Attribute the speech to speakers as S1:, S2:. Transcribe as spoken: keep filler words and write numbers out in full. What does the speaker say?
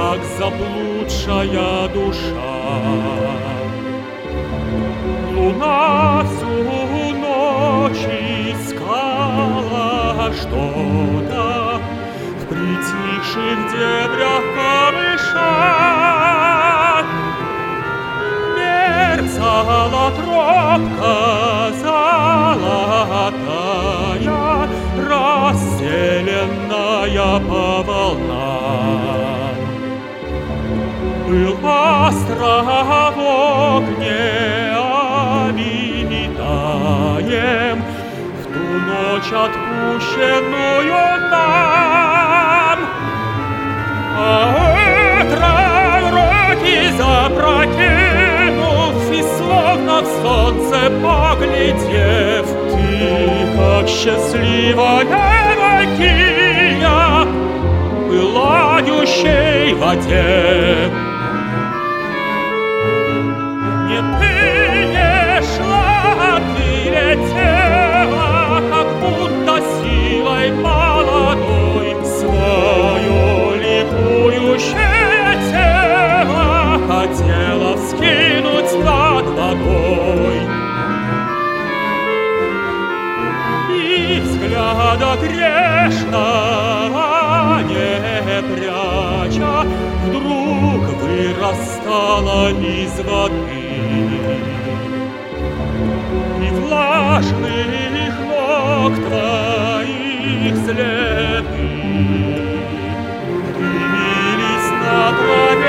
S1: как заблудшая душа. Луна всю ночь искала что-то в притихших дебрях камыша. Мерцала тропка золотая, расстеленная по волнам. Был островок необитаем в ту ночь, отпущенную нам. А утром руки запрокинув и словно в солнце поглядев, ты, как счастливая ракия, пылающей в воде. Не ты не шла, ты летела, как будто силой молодой, свое ликующее тело хотела вскинуть над водой. И взгляда грешного не пряча, вдруг вырастала из воды. И влажных ног твоих следы дымились на траве.